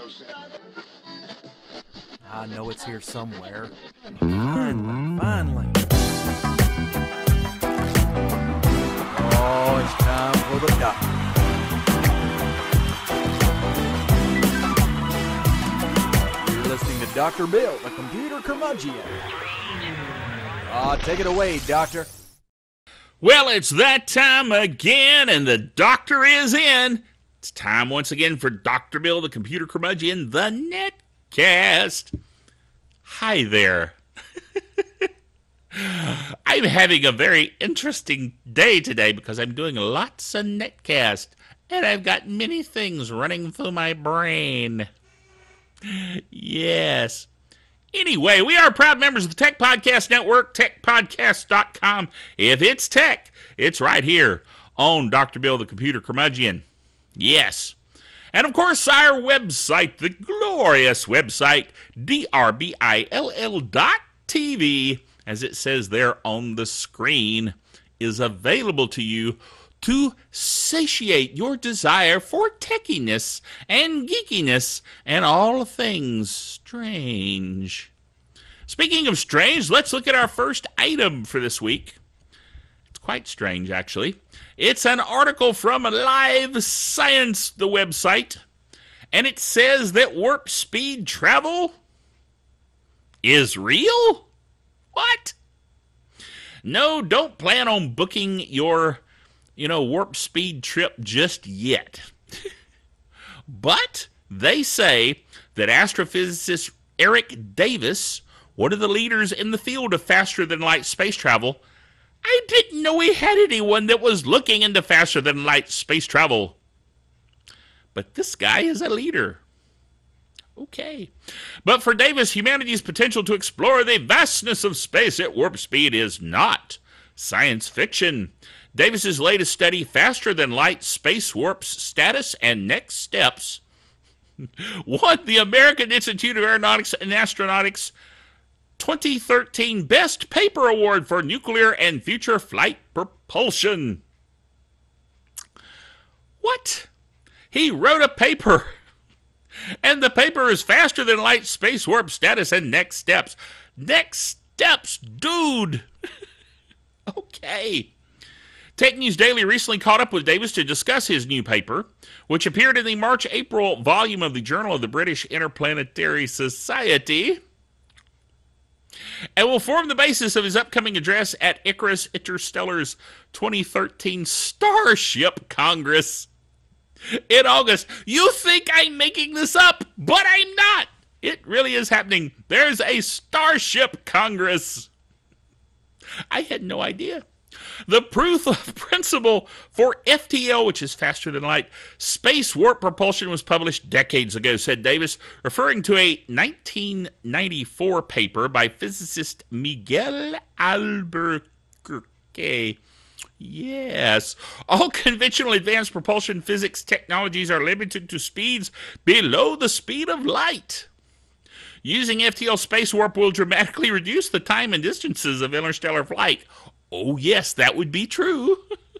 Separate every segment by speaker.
Speaker 1: I know it's here somewhere. Finally. Oh, it's time for the doctor. You're listening to Dr. Bill, the computer curmudgeon. Take it away, Doctor.
Speaker 2: Well, it's that time again, and the doctor is in. It's time once again for Dr. Bill, the computer curmudgeon, the Netcast. Hi there. I'm having a very interesting day today because I'm doing lots of Netcast, and I've got many things running through my brain. Yes. Anyway, we are proud members of the Tech Podcast Network, techpodcast.com. If it's tech, it's right here on Dr. Bill, the computer curmudgeon. Yes. And, of course, our website, the glorious website, drbill.tv, as it says there on the screen, is available to you to satiate your desire for techiness and geekiness and all things strange. Speaking of strange, let's look at our first item for this week. It's quite strange, actually. It's an article from Live Science, the website, and it says that warp speed travel is real? What? No, don't plan on booking your warp speed trip just yet. But they say that astrophysicist Eric Davis, one of the leaders in the field of faster-than-light space travel, I didn't know he had anyone that was looking into faster-than-light space travel. But this guy is a leader. Okay. But for Davis, humanity's potential to explore the vastness of space at warp speed is not science fiction. Davis's latest study, Faster Than Light Space Warp's Status and Next Steps, won the American Institute of Aeronautics and Astronautics 2013 Best Paper Award for Nuclear and Future Flight Propulsion. What? He wrote a paper, and the paper is Faster Than Light Space Warp Status and Next Steps. Next steps, dude! Okay. Tech News Daily recently caught up with Davis to discuss his new paper, which appeared in the March-April volume of the Journal of the British Interplanetary Society, and will form the basis of his upcoming address at Icarus Interstellar's 2013 Starship Congress in August. You think I'm making this up, but I'm not. It really is happening. There's a Starship Congress. I had no idea. The proof of principle for FTL, which is faster than light, space warp propulsion was published decades ago, said Davis, referring to a 1994 paper by physicist Miguel Albuquerque. Yes, all conventional advanced propulsion physics technologies are limited to speeds below the speed of light. Using FTL space warp will dramatically reduce the time and distances of interstellar flight. Oh, yes, that would be true.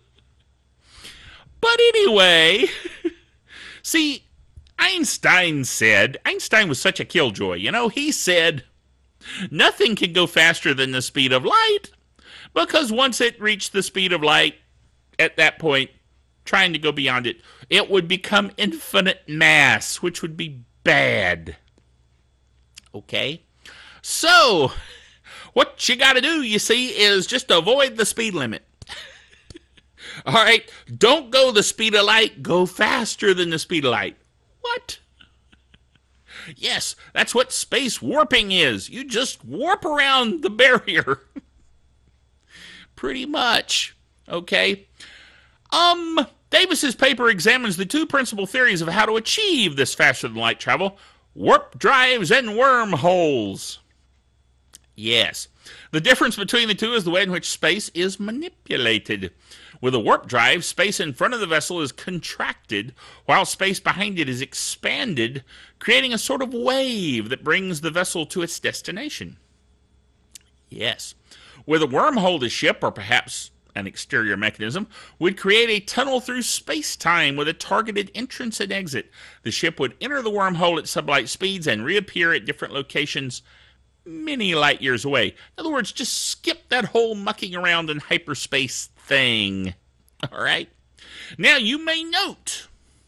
Speaker 2: But anyway, see, Einstein was such a killjoy, he said, nothing can go faster than the speed of light, because once it reached the speed of light, at that point, trying to go beyond it, it would become infinite mass, which would be bad. Okay? So, what you got to do, you see, is just avoid the speed limit. All right? Don't go the speed of light. Go faster than the speed of light. What? Yes, that's what space warping is. You just warp around the barrier. Pretty much. Okay? Davis's paper examines the two principal theories of how to achieve this faster-than-light travel: warp drives and wormholes. Yes. The difference between the two is the way in which space is manipulated. With a warp drive, space in front of the vessel is contracted, while space behind it is expanded, creating a sort of wave that brings the vessel to its destination. Yes. With a wormhole, the ship, or perhaps an exterior mechanism, would create a tunnel through space-time with a targeted entrance and exit. The ship would enter the wormhole at sublight speeds and reappear at different locations many light years away. In other words, just skip that whole mucking around in hyperspace thing. All right? Now, you may note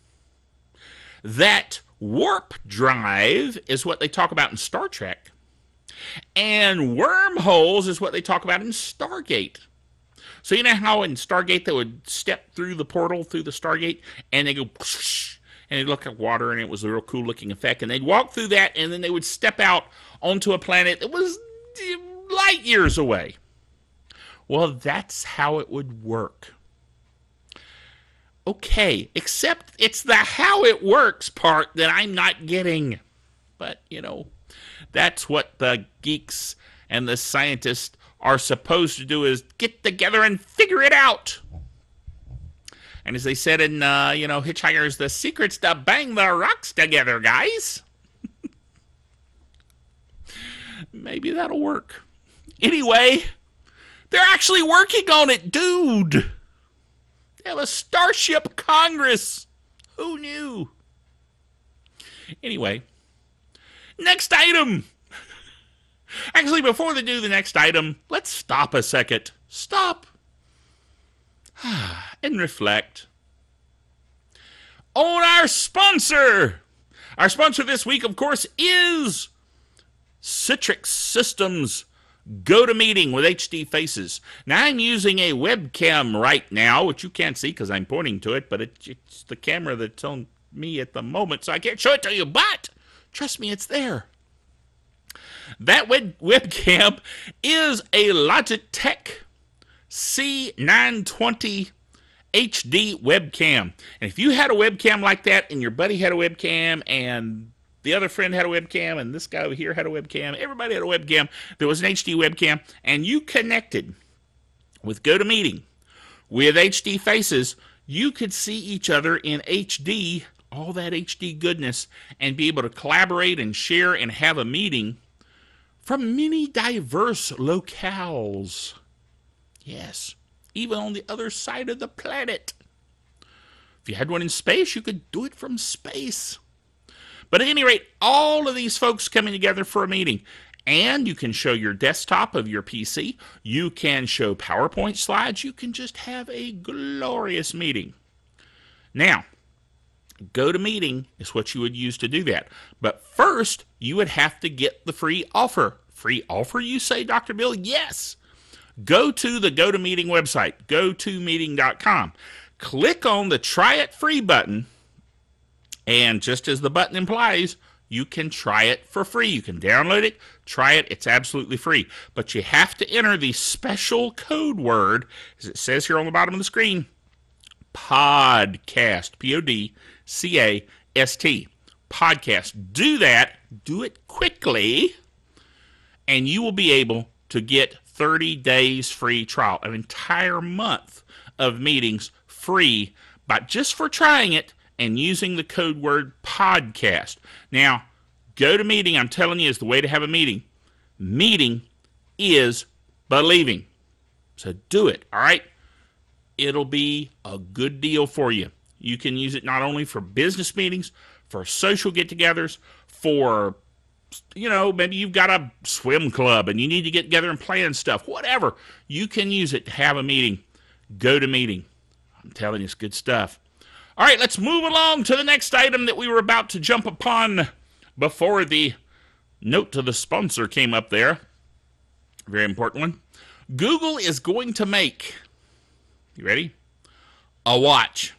Speaker 2: that warp drive is what they talk about in Star Trek, and wormholes is what they talk about in Stargate. So you know how in Stargate they would step through the portal through the Stargate and they go and they'd look like water and it was a real cool looking effect, and they'd walk through that and then they would step out onto a planet that was light years away. Well, that's how it would work. Okay, except it's the how it works part that I'm not getting. But, you know, that's what the geeks and the scientists are supposed to do, is get together and figure it out. And as they said in, Hitchhikers, the secret's to bang the rocks together, guys. Maybe that'll work. Anyway, they're actually working on it, dude. They have a Starship Congress. Who knew? Anyway, next item. Actually, before they do the next item, let's stop a second. Stop. And reflect on our sponsor. Our sponsor this week, of course, is Citrix Systems GoToMeeting with HD Faces. Now, I'm using a webcam right now, which you can't see because I'm pointing to it, but it's the camera that's on me at the moment, so I can't show it to you, but trust me, it's there. That webcam is a Logitech C920 HD webcam. And if you had a webcam like that, and your buddy had a webcam, and the other friend had a webcam, and this guy over here had a webcam, everybody had a webcam, there was an HD webcam, and you connected with GoToMeeting with HD Faces, you could see each other in HD, all that HD goodness, and be able to collaborate and share and have a meeting from many diverse locales. Yes, even on the other side of the planet. If you had one in space, you could do it from space. But at any rate, all of these folks coming together for a meeting. And you can show your desktop of your PC. You can show PowerPoint slides. You can just have a glorious meeting. Now, GoToMeeting is what you would use to do that. But first, you would have to get the free offer. Free offer, you say, Dr. Bill? Yes. Go to the GoToMeeting website, gotomeeting.com. Click on the Try It Free button, and just as the button implies, you can try it for free. You can download it, try it. It's absolutely free. But you have to enter the special code word, as it says here on the bottom of the screen, podcast, P-O-D-C-A-S-T, podcast. Do that. Do it quickly, and you will be able to get 30 days free trial, an entire month of meetings free, but just for trying it and using the code word podcast. Now, GoToMeeting, I'm telling you, is the way to have a meeting. Meeting is believing. So do it, all right? It'll be a good deal for you. You can use it not only for business meetings, for social get-togethers, for, maybe you've got a swim club and you need to get together and plan stuff. Whatever. You can use it to have a meeting. GoToMeeting. I'm telling you, it's good stuff. All right, let's move along to the next item that we were about to jump upon before the note to the sponsor came up there. Very important one. Google is going to make, you ready? A watch.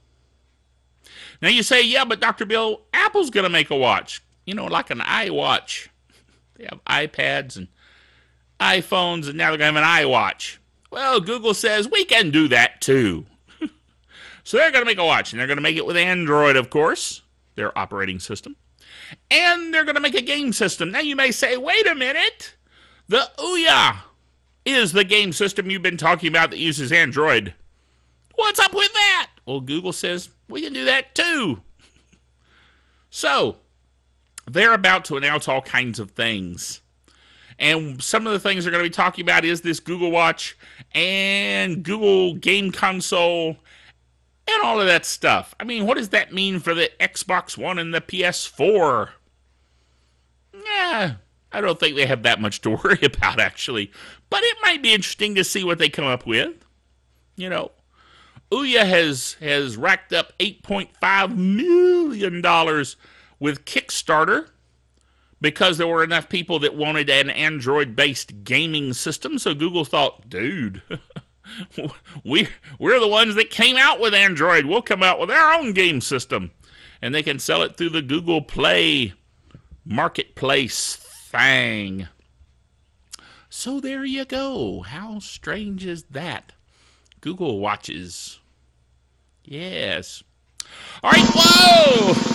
Speaker 2: Now you say, yeah, but Dr. Bill, Apple's going to make a watch. Like an iWatch. They have iPads and iPhones, and now they're going to have an iWatch. Well, Google says we can do that too. So they're going to make a watch, and they're going to make it with Android, of course, their operating system. And they're going to make a game system. Now you may say, wait a minute. The Ouya is the game system you've been talking about that uses Android. What's up with that? Well, Google says we can do that too. So they're about to announce all kinds of things. And some of the things they're going to be talking about is this Google Watch and Google Game Console and all of that stuff. I mean, what does that mean for the Xbox One and the PS4? Yeah, I don't think they have that much to worry about, actually. But it might be interesting to see what they come up with. You know, Ouya has racked up $8.5 million with Kickstarter because there were enough people that wanted an Android-based gaming system. So Google thought, dude, we're the ones that came out with Android. We'll come out with our own game system. And they can sell it through the Google Play Marketplace thing. So there you go. How strange is that? Google Watches. Yes. All right, whoa!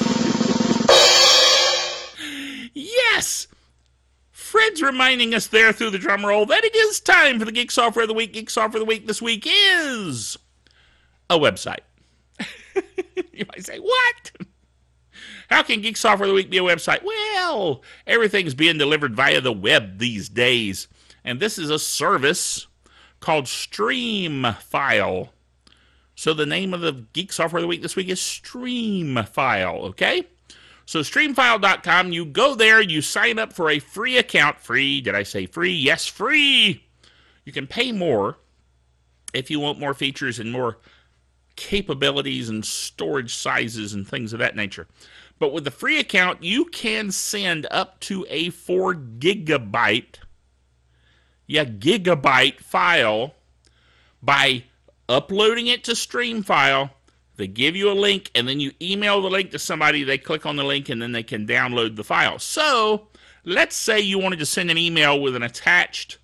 Speaker 2: Yes! Fred's reminding us there through the drum roll that it is time for the Geek Software of the Week. Geek Software of the Week this week is a website. You might say, what? How can Geek Software of the Week be a website? Well, everything's being delivered via the web these days. And this is a service called Streamfile. So the name of the Geek Software of the Week this week is Streamfile, okay? So streamfile.com, you go there, you sign up for a free account. Free, did I say free? Yes, free. You can pay more if you want more features and more capabilities and storage sizes and things of that nature. But with the free account, you can send up to a 4 gigabyte file by uploading it to Streamfile. They give you a link, and then you email the link to somebody. They click on the link, and then they can download the file. So let's say you wanted to send an email with an attachment,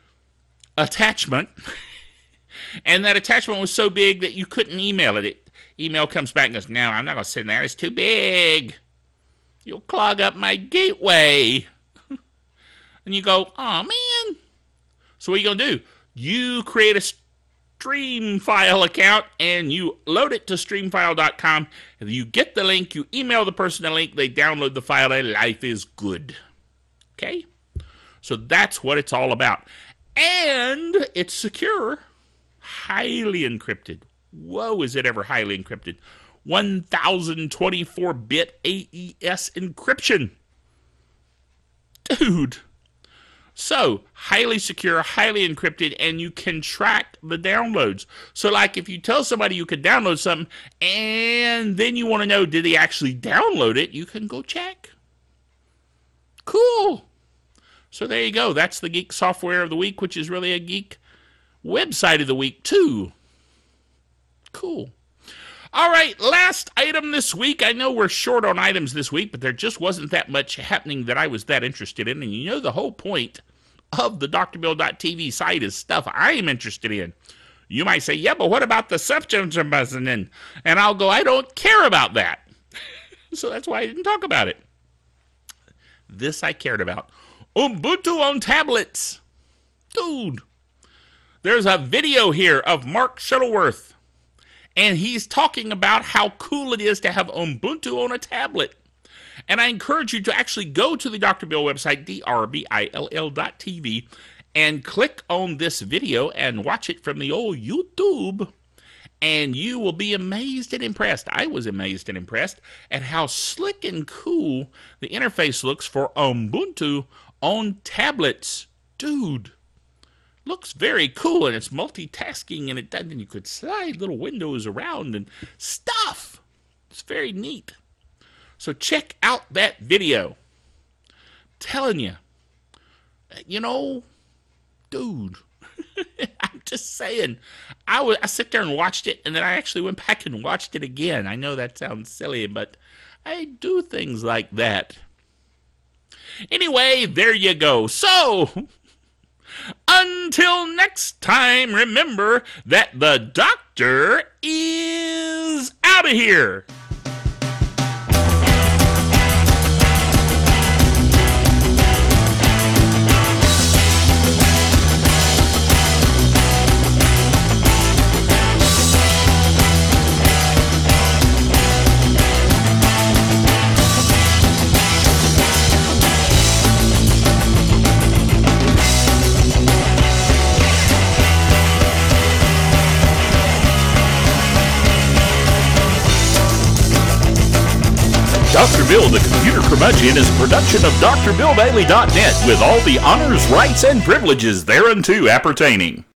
Speaker 2: and that attachment was so big that you couldn't email it. Email comes back and goes, no, I'm not going to send that. It's too big. You'll clog up my gateway. And you go, oh, man. So what are you going to do? You create a Streamfile account, and you load it to streamfile.com. And you get the link. You email the person the link. They download the file, and life is good. Okay? So that's what it's all about. And it's secure. Highly encrypted. Whoa, is it ever highly encrypted? 1024-bit AES encryption. Dude. So, highly secure, highly encrypted, and you can track the downloads. So, like, if you tell somebody you could download something, and then you want to know, did they actually download it, you can go check. Cool. So, there you go. That's the Geek Software of the Week, which is really a geek website of the week, too. Cool. All right, last item this week. I know we're short on items this week, but there just wasn't that much happening that I was that interested in. And you know the whole point of the drbill.tv site is stuff I am interested in. You might say, yeah, but what about the subject buzzing in? And I'll go, I don't care about that. So that's why I didn't talk about it. This I cared about. Ubuntu on tablets. Dude. There's a video here of Mark Shuttleworth. And he's talking about how cool it is to have Ubuntu on a tablet. And I encourage you to actually go to the Dr. Bill website, drbill.tv, and click on this video and watch it from the old YouTube. And you will be amazed and impressed. I was amazed and impressed at how slick and cool the interface looks for Ubuntu on tablets. Dude. Looks very cool, and it's multitasking, and and you could slide little windows around and stuff. It's very neat. So check out that video. Telling you, dude. I'm just saying. I sit there and watched it, and then I actually went back and watched it again. I know that sounds silly, but I do things like that. Anyway, there you go. So, until next time, remember that the doctor is out of here. Dr. Bill, the Computer Curmudgeon is a production of drbilldaily.net with all the honors, rights, and privileges thereunto appertaining.